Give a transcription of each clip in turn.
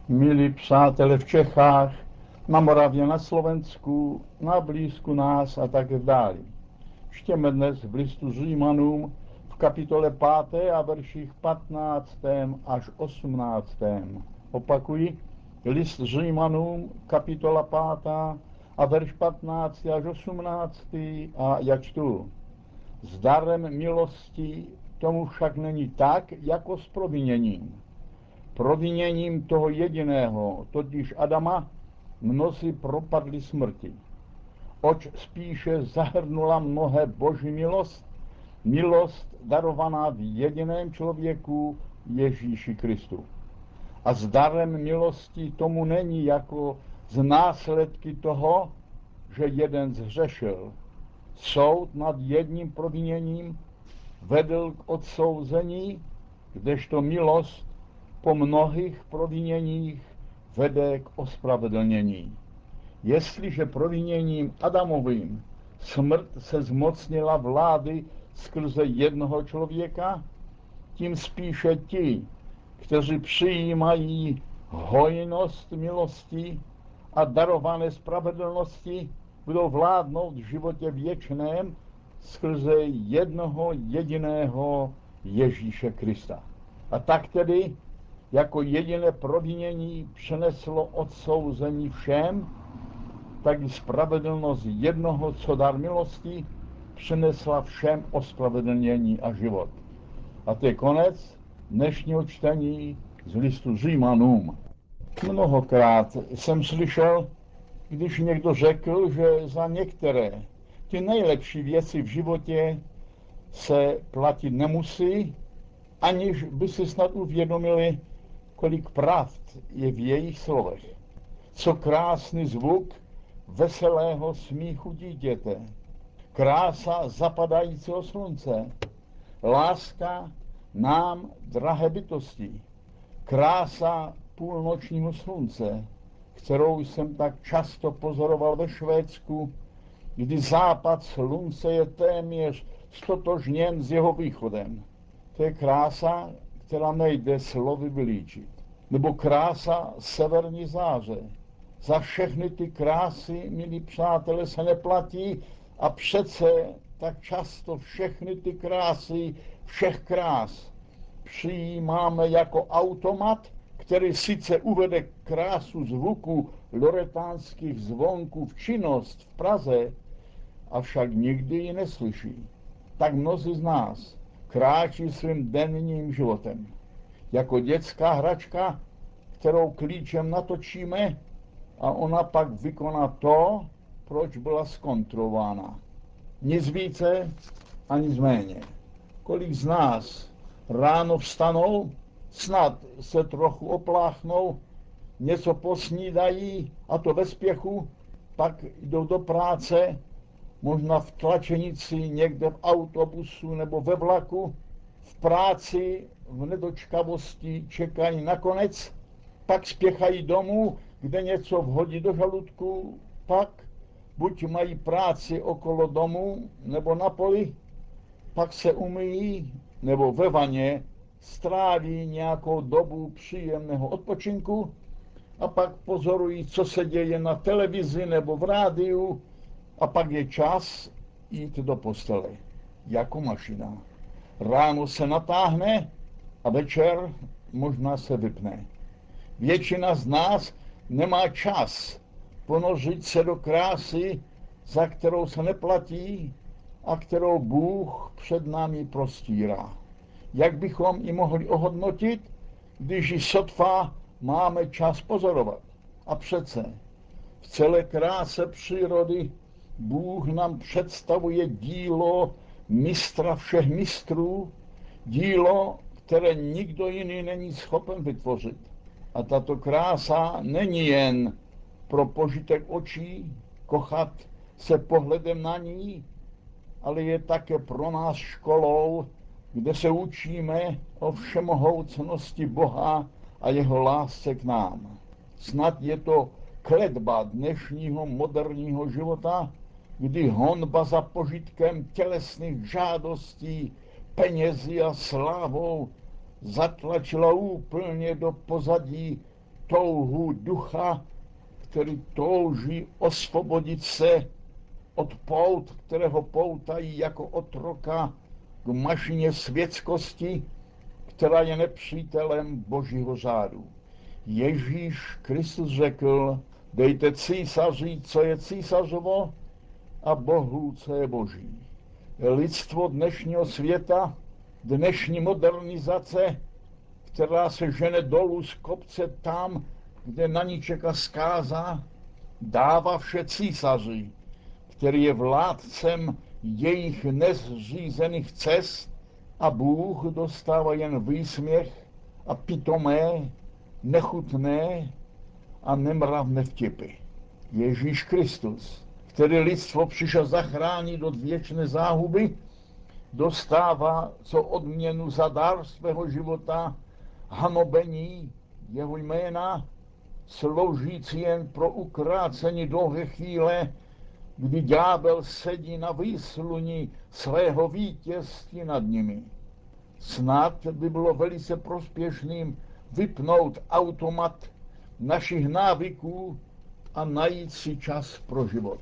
Milí přátelé v Čechách, na Moravě, na Slovensku, na blízku nás a tak dále. Čtěme dnes v listu Římanům v kapitole 5. a verších 15. až 18. Opakuji, list Římanům, kapitola 5. a verš 15. až 18. a já čtu. S darem milosti tomu však není tak, jako s proviněním. Proviněním toho jediného, totiž Adama, mnozí propadli smrti. Oč spíše zahrnula mnohé boží milost darovaná v jediném člověku Ježíši Kristu. A s darem milosti tomu není jako z následky toho, že jeden zhřešil. Soud nad jedním proviněním vedl k odsouzení, kdežto milost po mnohých proviněních vede k ospravedlnění. Jestliže proviněním Adamovým smrt se zmocnila vlády skrze jednoho člověka, tím spíše ti, kteří přijímají hojnost milosti a darované spravedlnosti, budou vládnout v životě věčném skrze jednoho jediného Ježíše Krista. A tak tedy jako jediné provinění přeneslo odsouzení všem, tak i spravedlnost jednoho, co dar milosti, přinesla všem ospravedlnění a život. A to je konec dnešního čtení z listu Římanům. Mnohokrát jsem slyšel, když někdo řekl, že za některé ty nejlepší věci v životě se platit nemusí, aniž by si snad uvědomili, kolik pravd je v jejich slovech. Co krásný zvuk veselého smíchu dítěte, krása zapadajícího slunce, láska nám drahé bytosti, krása půlnočního slunce, kterou jsem tak často pozoroval ve Švédsku, kdy západ slunce je téměř stotožněn s jeho východem. To je krása, která nejde slovy vylíčit. Nebo krása severní záře. Za všechny ty krásy, milí přátelé, se neplatí a přece tak často všechny ty krásy, všech krás, přijímáme jako automat, který sice uvede krásu zvuku loretánských zvonků v činnost v Praze, avšak nikdy ji neslyší. Tak mnozí z nás kráčí svým denním životem. Jako dětská hračka, kterou klíčem natočíme a ona pak vykoná to, proč byla zkontrolována. Nic více a nic méně. Kolik z nás ráno vstanou, snad se trochu opláchnou, něco posnídají, a to ve spěchu, pak jdou do práce, možná v tlačenici, někde v autobusu nebo ve vlaku, v práci, v nedočkavosti čekají na konec, pak spěchají domů, kde něco vhodí do žaludku, pak buď mají práci okolo domu nebo na poli, pak se umyjí nebo ve vaně stráví nějakou dobu příjemného odpočinku a pak pozorují, co se děje na televizi nebo v rádiu, a pak je čas jít do postele. Jako mašina. Ráno se natáhne a večer možná se vypne. Většina z nás nemá čas ponořit se do krásy, za kterou se neplatí a kterou Bůh před námi prostírá. Jak bychom ji mohli ohodnotit, když ji sotva máme čas pozorovat? A přece v celé kráse přírody Bůh nám představuje dílo mistra všech mistrů, dílo, které nikdo jiný není schopen vytvořit. A tato krása není jen pro požitek očí, kochat se pohledem na ní, ale je také pro nás školou, kde se učíme o všemohoucnosti Boha a jeho lásce k nám. Snad je to kletba dnešního moderního života, kdy honba za požitkem tělesných žádostí, penězi a slávou zatlačila úplně do pozadí touhu ducha, který touží osvobodit se od pout, které ho poutají jako otroka k mašině světskosti, která je nepřítelem Božího řádu. Ježíš Kristus řekl, dejte císaři, co je císařovo, a Bohu, co je Boží. Lidstvo dnešního světa, dnešní modernizace, která se žene dolů z kopce tam, kde na ní čeká zkáza, dává vše císaři, který je vládcem jejich nezřízených cest, a Bůh dostává jen výsměch a pitomé, nechutné a nemravné vtipy. Ježíš Kristus, který lidstvo přišel zachránit od věčné záhuby, dostává co odměnu za dar svého života hanobení jeho jména, sloužící jen pro ukrácení dlouhé chvíle, kdy ďábel sedí na výsluní svého vítězství nad nimi. Snad by bylo velice prospěšným vypnout automat našich návyků a najít si čas pro život.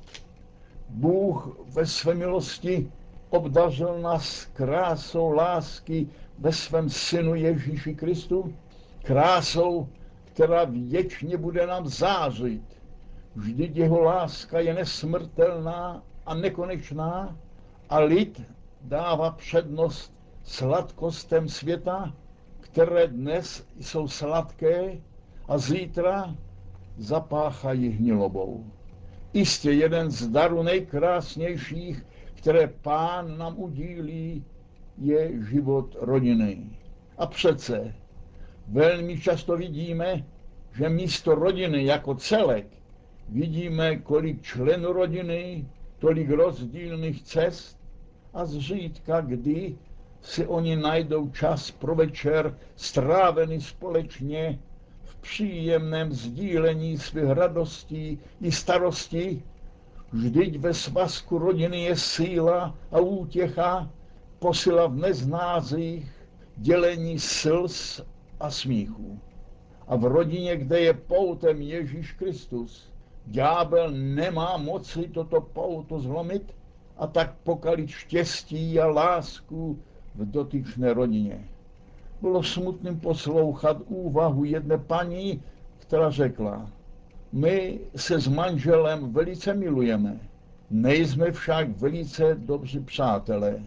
Bůh ve své milosti obdařil nás krásou lásky ve svém synu Ježíši Kristu, krásou, která věčně bude nám zářit. Vždyť jeho láska je nesmrtelná a nekonečná a lid dává přednost sladkostem světa, které dnes jsou sladké a zítra zapáchají hnilobou. Jistě jeden z darů nejkrásnějších, které Pán nám udílí, je život rodinný. A přece velmi často vidíme, že místo rodiny jako celek vidíme, kolik členů rodiny, tolik rozdílných cest a zřídka kdy si oni najdou čas pro večer strávený společně v příjemném sdílení svých radostí i starostí. Vždyť ve svazku rodiny je síla a útěcha, posila v neznázích, dělení slz a smíchu. A v rodině, kde je poutem Ježíš Kristus, ďábel nemá moci toto pouto zlomit a tak pokalit štěstí a lásku v dotyčné rodině. Bylo smutným poslouchat úvahu jedné paní, která řekla, my se s manželem velice milujeme, nejsme však velice dobří přátelé.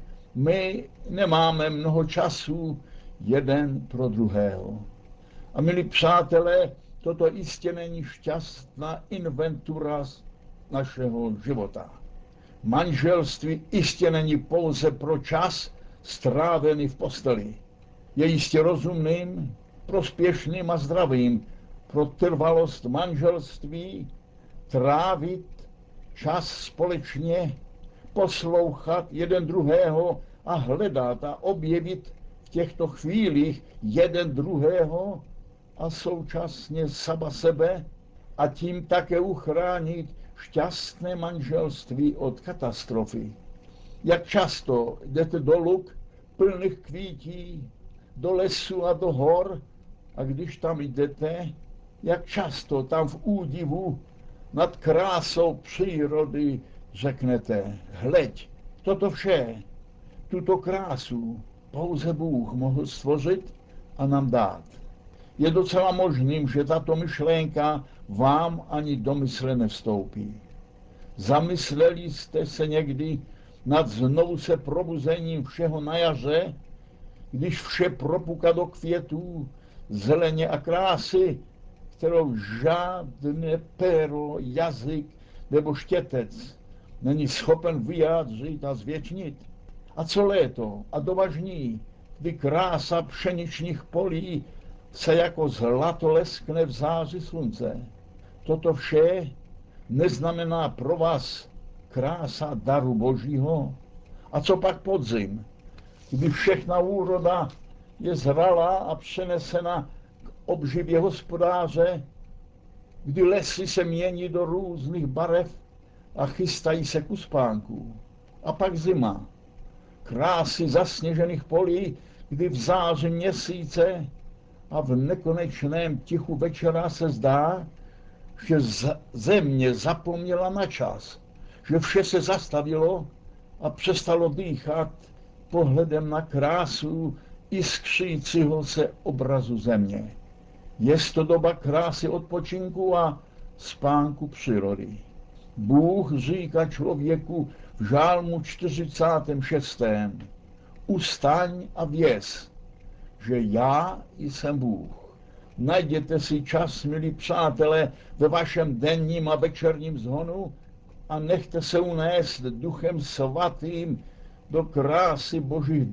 My nemáme mnoho času jeden pro druhého. A milí přátelé, toto jistě není šťastná inventura našeho života. Manželství jistě není pouze pro čas strávený v posteli. Je jistě rozumným, prospěšným a zdravým pro trvalost manželství trávit čas společně, poslouchat jeden druhého a hledat a objevit v těchto chvílích jeden druhého a současně sama sebe a tím také uchránit šťastné manželství od katastrofy. Jak často jdete do luk plných kvítí, do lesu a do hor a když tam jdete, jak často tam v údivu nad krásou přírody řeknete, hleď, toto vše, tuto krásu pouze Bůh mohl stvořit a nám dát. Je docela možným, že tato myšlenka vám ani do mysle nevstoupí. Zamysleli jste se někdy nad znovu se probuzením všeho na jaře, když vše propuká do květů, zeleně a krásy, kterou žádné pero, jazyk nebo štětec není schopen vyjádřit a zvětšnit. A co léto a dovažní, kdy krása pšeničních polí se jako zlato leskne v záři slunce. Toto vše neznamená pro vás krása daru Božího? A co pak podzim, kdy všechna úroda je zralá a přenesena k obživě hospodáře, kdy lesy se mění do různých barev a chystají se k uspánku. A pak zima, krásy zasněžených polí, kdy v záři měsíce a v nekonečném tichu večera se zdá, že země zapomněla na čas, že vše se zastavilo a přestalo dýchat pohledem na krásu iskřícího se obrazu země. Je to doba krásy odpočinku a spánku přírody. Bůh říká člověku v žálmu 46. Ustaň a věz, že já jsem Bůh. Najděte si čas, milí přátelé, ve vašem denním a večerním zhonu a nechte se unést Duchem Svatým do krásy Božích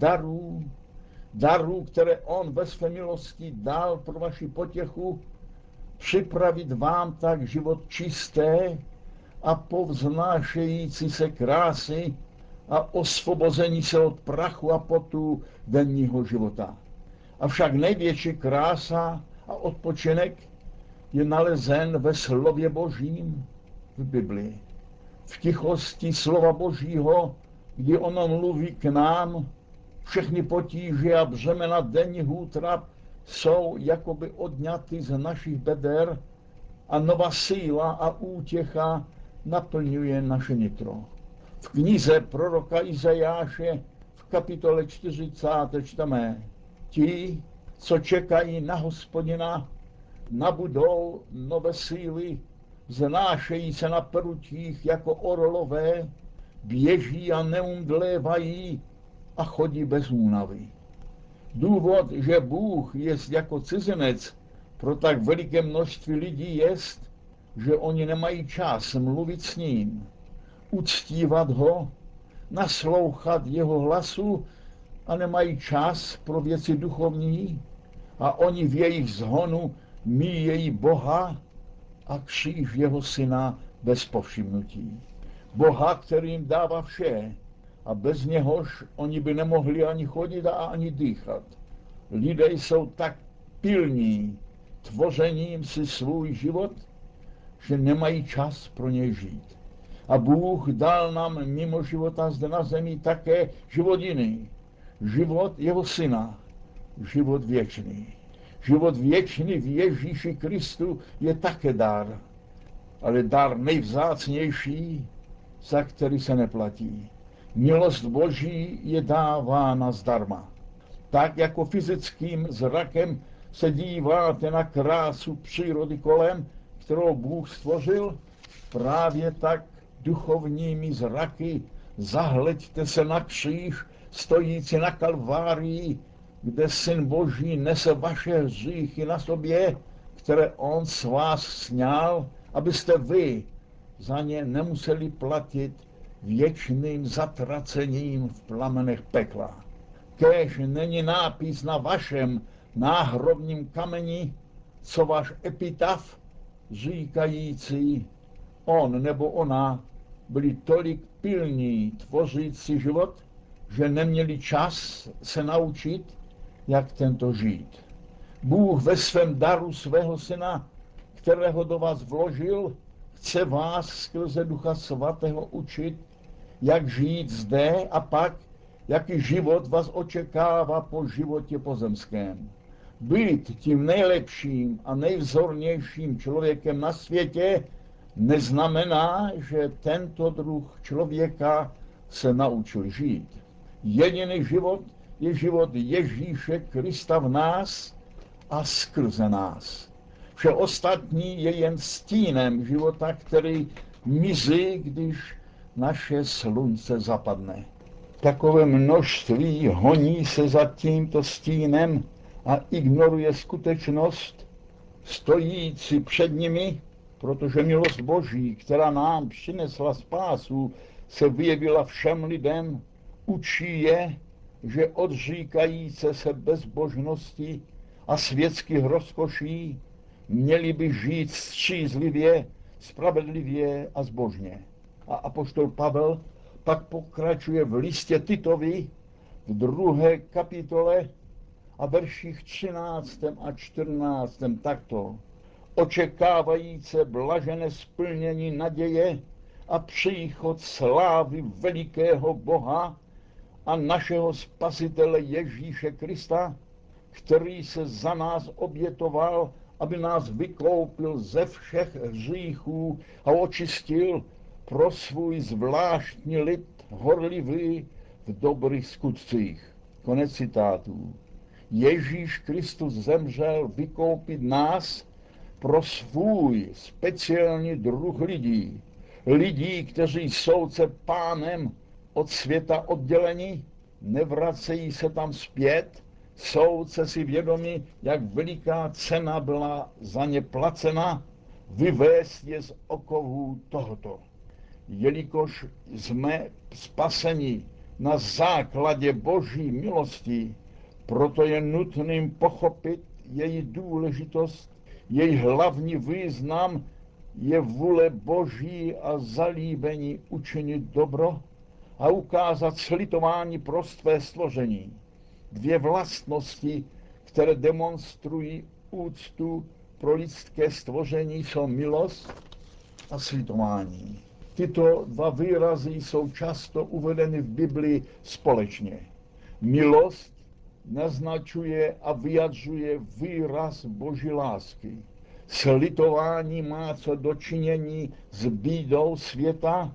darů, které on ve své milosti dal pro vaši potěchu, připravit vám tak život čisté a povznášející se krásy a osvobození se od prachu a potu denního života. Avšak největší krása a odpočinek je nalezen ve slově Božím v Biblii. V tichosti slova Božího, kdy ono mluví k nám, všechny potíže a břemena denních útrap jsou jakoby odňaty z našich beder a nová síla a útěcha naplňuje naše nitro. V knize proroka Izajáše v kapitole 40 čteme: Ti, co čekají na Hospodina, nabudou nové síly, vznášejí se na prutích jako orlové, běží a neumdlévají a chodí bez únavy. Důvod, že Bůh je jako cizinec pro tak veliké množství lidí, jest, že oni nemají čas mluvit s ním, uctívat ho, naslouchat jeho hlasu a nemají čas pro věci duchovní a oni v jejich zhonu míjejí Boha a kříž jeho syna bez povšimnutí. Boha, který jim dává vše a bez něhož oni by nemohli ani chodit a ani dýchat. Lidé jsou tak pilní tvořením si svůj život, že nemají čas pro něj žít. A Bůh dal nám mimo života zde na zemi také život jiný. Život jeho syna, život věčný. Život věčný v Ježíši Kristu je také dar, ale dar nejvzácnější, za který se neplatí. Milost Boží je dávána zdarma. Tak jako fyzickým zrakem se díváte na krásu přírody kolem, kterou Bůh stvořil, právě tak duchovními zraky zahleďte se na kříž stojící na Kalvárii, kde Syn Boží nese vaše hříchy na sobě, které on s vás sňal, abyste vy za ně nemuseli platit věčným zatracením v plamenech pekla. Kéž není nápis na vašem náhrobním kameni, co váš epitaf, říkající: on nebo ona byli tolik pilní tvořící život, že neměli čas se naučit, jak tento žít. Bůh ve svém daru svého syna, kterého do vás vložil, chce vás skrze Ducha Svatého učit, jak žít zde a pak, jaký život vás očekává po životě pozemském. Být tím nejlepším a nejvzornějším člověkem na světě neznamená, že tento druh člověka se naučil žít. Jediný život je život Ježíše Krista v nás a skrze nás. Vše ostatní je jen stínem života, který mizí, když naše slunce zapadne. Takové množství honí se za tímto stínem a ignoruje skutečnost stojící před nimi, protože milost Boží, která nám přinesla spásu, se vyjevila všem lidem, učí je, že odříkajíce se bezbožnosti a světských rozkoší měli by žít střízlivě, spravedlivě a zbožně. A apoštol Pavel pak pokračuje v listě Titovi v 2. kapitole a verších 13. a 14. takto: očekávajíce blažené splnění naděje a příchod slávy velikého Boha a našeho Spasitele Ježíše Krista, který se za nás obětoval, aby nás vykoupil ze všech hříchů a očistil pro svůj zvláštní lid horlivý v dobrých skutcích. Konec citátů. Ježíš Kristus zemřel vykoupit nás pro svůj speciální druh lidí. Lidí, kteří jsou se Pánem od světa odděleni, nevracejí se tam zpět, jsou si vědomi, jak veliká cena byla za ně placena, vyvést je z okovů tohoto. Jelikož jsme spaseni na základě Boží milosti, proto je nutným pochopit její důležitost, její hlavní význam je vůle Boží a zalíbení učinit dobro a ukázat slitování pro své stvoření. Dvě vlastnosti, které demonstrují úctu pro lidské stvoření, jsou milost a slitování. Tyto dva výrazy jsou často uvedeny v Biblii společně. Milost naznačuje a vyjadřuje výraz Boží lásky. Slitování má co dočinění s bídou světa,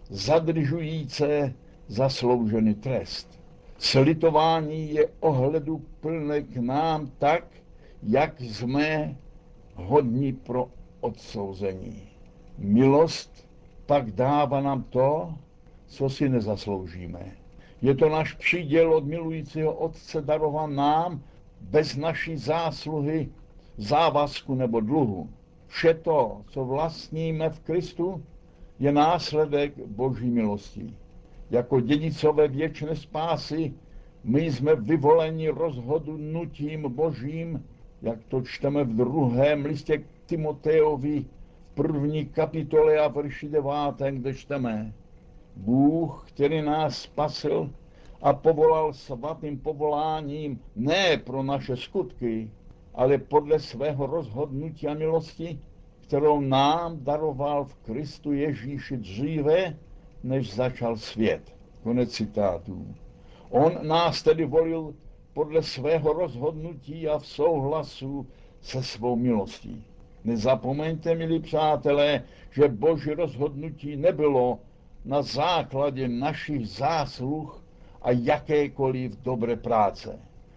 zadržující zasloužený trest. Slitování je ohleduplné k nám tak, jak jsme hodní pro odsouzení. Milost pak dává nám to, co si nezasloužíme. Je to náš příděl od milujícího Otce darován nám bez naší zásluhy, závazku nebo dluhu. Vše to, co vlastníme v Kristu, je následek Boží milosti. Jako dědicové věčné spásy my jsme vyvoleni rozhodnutím Božím, jak to čteme v 2. listě k Timotejovi v 1. kapitole a verši 9, kde čteme: Bůh, který nás spasil a povolal svatým povoláním ne pro naše skutky, ale podle svého rozhodnutí a milosti, kterou nám daroval v Kristu Ježíši dříve, než začal svět. Konec citátů. On nás tedy volil podle svého rozhodnutí a v souhlasu se svou milostí. Nezapomeňte, milí přátelé, že Boží rozhodnutí nebylo na základě našich zásluh a jakékoliv dobré práce.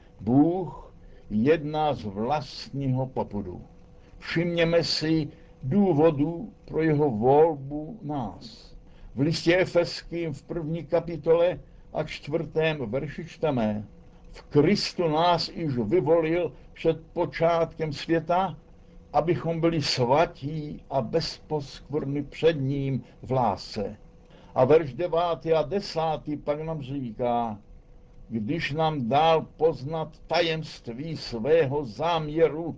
Bůh jedná z vlastního popudu. Všimněme si důvodů pro jeho volbu nás. V listě Efeským v 1. kapitole a 4. verši čteme: V Kristu nás již vyvolil před počátkem světa, abychom byli svatí a bezposkvrny před ním v lásce. A verš 9. a 10. pak nám říká: když nám dal poznat tajemství svého záměru,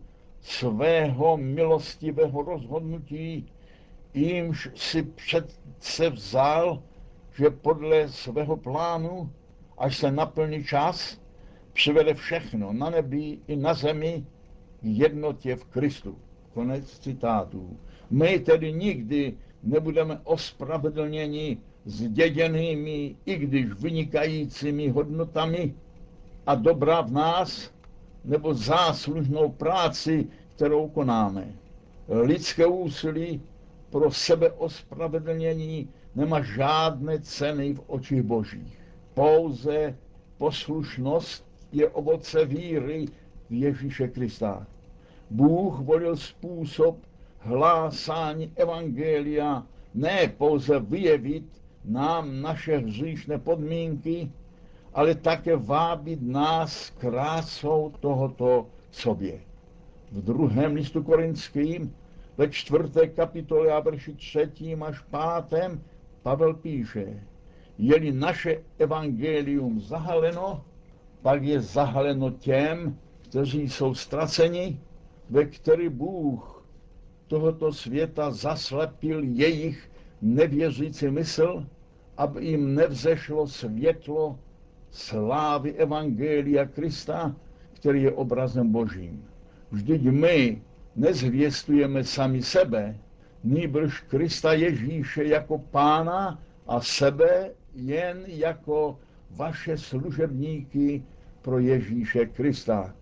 svého milostivého rozhodnutí, jímž si přece vzal, že podle svého plánu, až se naplní čas, přivede všechno na nebi i na zemi k jednotě v Kristu. Konec citátů. My tedy nikdy nebudeme ospravedlněni zděděnými, i když vynikajícími hodnotami a dobra v nás, nebo záslužnou práci, kterou konáme. Lidské úsilí pro sebeospravedlnění nemá žádné ceny v očích Božích. Pouze poslušnost je ovoce víry v Ježíše Krista. Bůh volil způsob hlásání evangelia ne pouze vyjevit nám naše hříšné podmínky, ale také vábit nás krásou tohoto k sobě. V 2. listu Korinským ve 4. kapitole a verši 3. až 5. Pavel píše: je-li naše evangelium zahaleno, pak je zahaleno těm, kteří jsou ztraceni, ve který Bůh tohoto světa zaslepil jejich nevěřící mysl, aby jim nevzešlo světlo slávy evangelia Krista, který je obrazem Božím. Vždyť my nezvěstujeme sami sebe, nýbrž Krista Ježíše jako Pána a sebe jen jako vaše služebníky pro Ježíše Krista.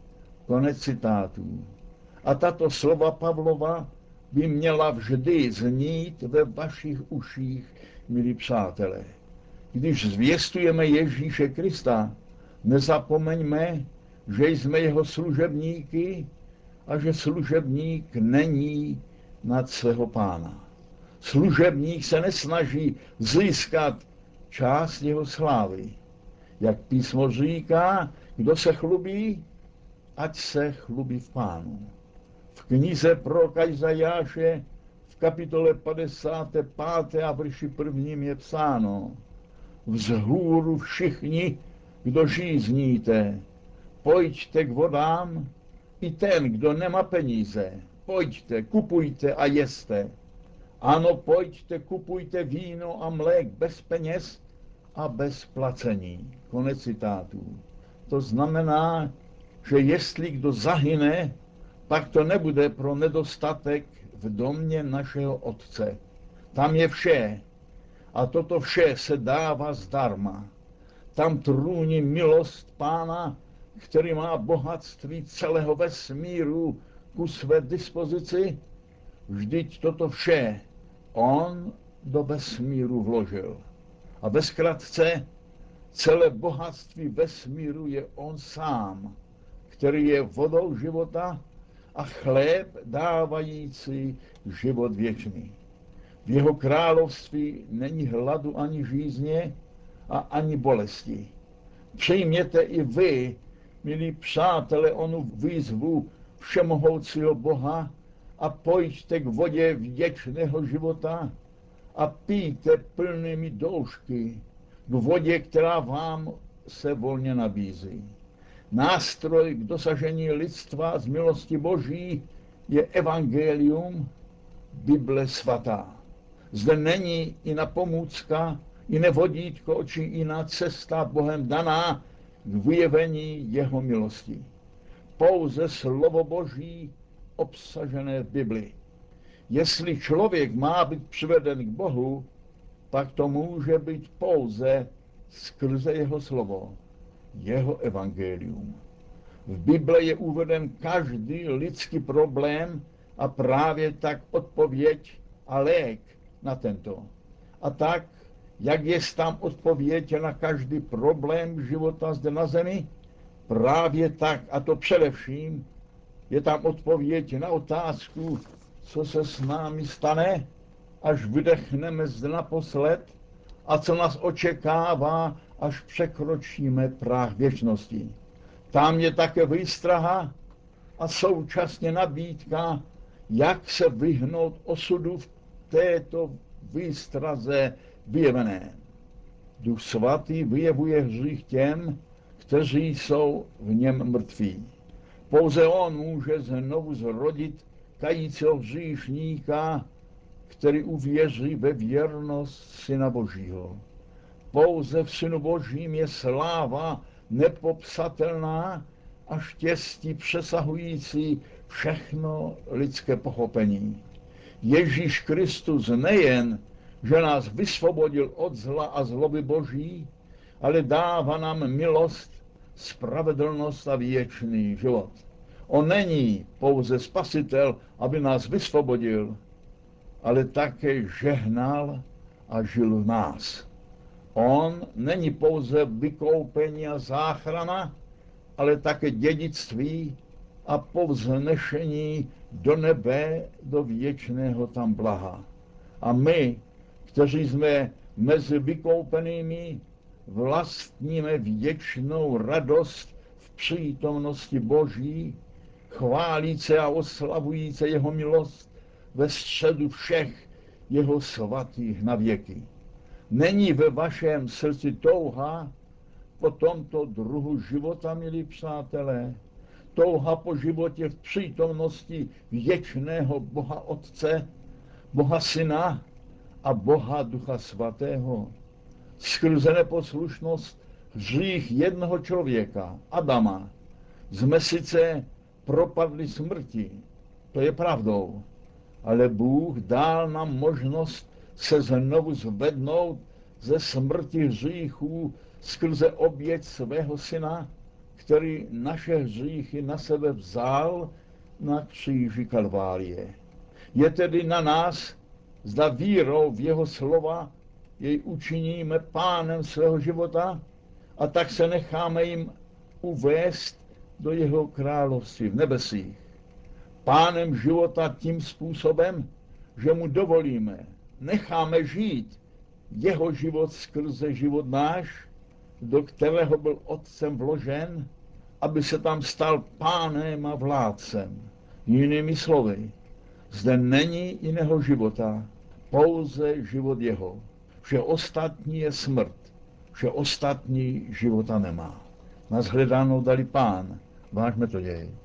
Konec citátů. A tato slova Pavlova by měla vždy znít ve vašich uších, milí přátelé. Když zvěstujeme Ježíše Krista, nezapomeňme, že jsme jeho služebníky a že služebník není nad svého pána. Služebník se nesnaží získat část jeho slávy. Jak písmo říká, kdo se chlubí, ať se chlubí v pánu. V knize proroka Izajáše v kapitole 55. a verši 1. je psáno: Vzhůru všichni, kdo žízníte, pojďte k vodám, i ten, kdo nemá peníze, pojďte, kupujte a jeste. Ano, pojďte, kupujte víno a mlék bez peněz a bez placení. Konec citátů. To znamená, že jestli kdo zahyne, pak to nebude pro nedostatek v domě našeho Otce. Tam je vše. A toto vše se dává zdarma. Tam trůní milost Pána, který má bohatství celého vesmíru ku své dispozici. Vždyť toto vše on do vesmíru vložil. A ve zkratce, celé bohatství vesmíru je on sám, který je vodou života a chléb dávající život věčný. V jeho království není hladu ani žízně a ani bolesti. Přijměte i vy, milí přátelé, onu výzvu všemohoucího Boha a pojďte k vodě věčného života a pijte plnými doušky k vodě, která vám se volně nabízí. Nástroj k dosažení lidstva z milosti Boží je evangelium, Bible svatá. Zde není jiná pomůcka, jiné vodítko či jiná cesta Bohem daná k vyjevení jeho milosti. Pouze slovo Boží obsažené v Bibli. Jestli člověk má být přiveden k Bohu, pak to může být pouze skrze jeho slovo, jeho evangelium. V Bibli je uveden každý lidský problém a právě tak odpověď a lék na tento. A tak, jak je tam odpověď na každý problém života zde na zemi, právě tak, a to především, je tam odpověď na otázku, co se s námi stane, až vydechneme zde naposled a co nás očekává, až překročíme práh věčnosti. Tam je také výstraha a současně nabídka, jak se vyhnout osudu v této výstraze vyjevené. Duch svatý vyjevuje hřích těm, kteří jsou v něm mrtví. Pouze on může znovu zrodit kajícího hříšníka, který uvěří ve věrnost Syna Božího. Pouze v Synu Božím je sláva nepopsatelná a štěstí přesahující všechno lidské pochopení. Ježíš Kristus nejen, že nás vysvobodil od zla a zloby Boží, ale dává nám milost, spravedlnost a věčný život. On není pouze spasitel, aby nás vysvobodil, ale také žehnal a žil v nás. On není pouze vykoupení a záchrana, ale také dědictví a povznešení do nebe, do věčného tam blaha. A my, kteří jsme mezi vykoupenými, vlastníme věčnou radost v přítomnosti Boží, chválíce a oslavujíce jeho milost ve středu všech jeho svatých na věky. Není ve vašem srdci touha po tomto druhu života, milí přátelé? Touha po životě v přítomnosti věčného Boha Otce, Boha Syna a Boha Ducha Svatého. Skrze neposlušnost hřích jednoho člověka, Adama, jsme sice propadli smrti, to je pravdou, ale Bůh dal nám možnost se znovu zvednout ze smrti hříchů skrze oběť svého Syna který naše hříchy na sebe vzal na kříži Kalvárie. Je tedy na nás, zda vírou v jeho slova jej učiníme pánem svého života a tak se necháme jim uvést do jeho království v nebesích. Pánem života tím způsobem, že mu dovolíme, necháme žít jeho život skrze život náš, do kterého byl Otcem vložen, aby se tam stal pánem a vládcem. Jinými slovy, zde není jiného života, pouze život jeho. Vše ostatní je smrt, vše ostatní života nemá. Nás hledáno dali Pán, vážme to jej.